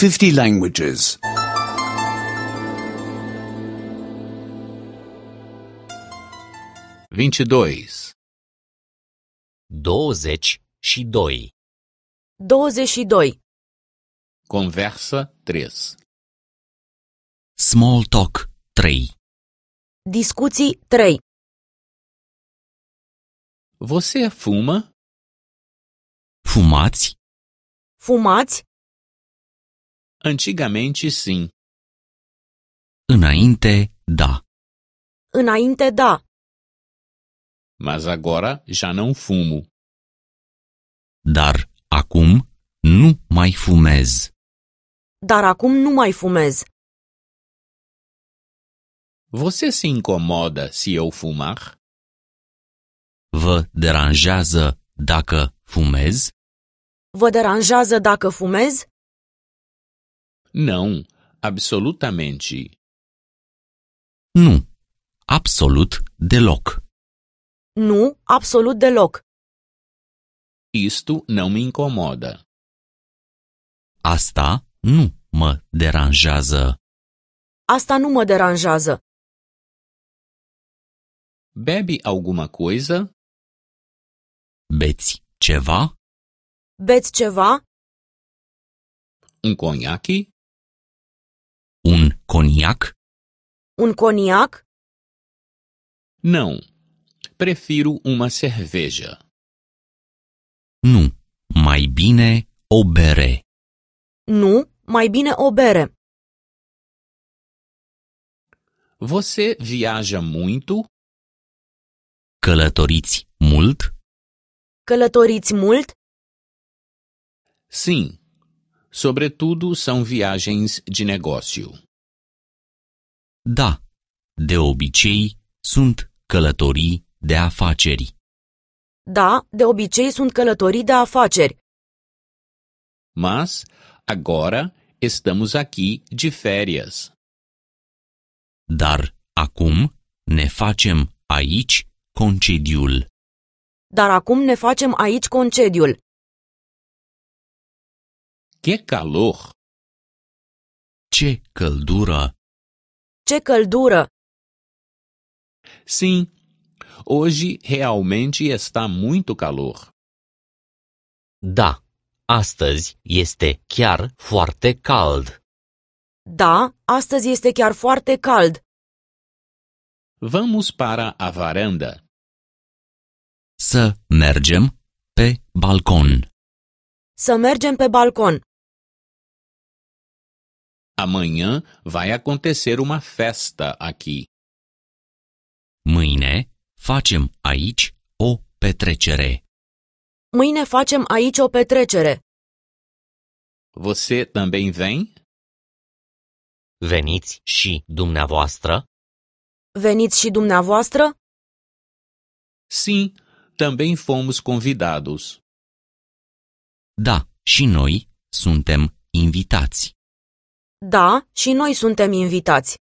50 languages. 22. 22. 22. Conversa 3. Small talk 3. Discuții 3. Você fuma? Fumați? Fumați? Antigamente, sim. Înainte, da. Înainte, da. Mas agora já não fumo. Dar acum nu mai fumez. Dar acum nu mai fumez. Você se incomoda se eu fumar? Vă deranjează dacă fumez? Vă deranjează dacă fumez? Não, absolutamente. Nu. Absolut deloc. Nu, absolut deloc. Isto não me incomoda. Asta nu mă deranjează. Asta nu mă deranjează. Bebe alguma coisa? Beți ceva? Beți ceva? Um conhaque? Un coniac? Un coniac? Não. Prefiro uma cerveja. Nu. Mai bine o bere. Nu, mai bine o bere. Você viaja muito? Călătoriți mult? Călătoriți mult? Sim. Sobretudo são viagens de negócio. Da. De obicei sunt călătorii de afaceri. Da, de obicei sunt călătorii de afaceri. Mas agora estamos aqui de férias. Dar acum ne facem aici concediul. Dar acum ne facem aici concediul. Que calor! Ce căldură! Ce căldură! Sim, hoje realmente está muito calor. Da, astăzi este chiar foarte cald. Da, astăzi este chiar foarte cald. Vamos para a varanda. Să mergem pe balcon. Să mergem pe balcon. Amanhã vai acontecer uma festa aqui. Mâine facem aici o petrecere. Mâine facem aici o petrecere. Você também vem? Veniți și dumneavoastră? Veniți și dumneavoastră? Sim, também fomos convidados. Da, și noi suntem invitați. Da, și noi suntem invitați.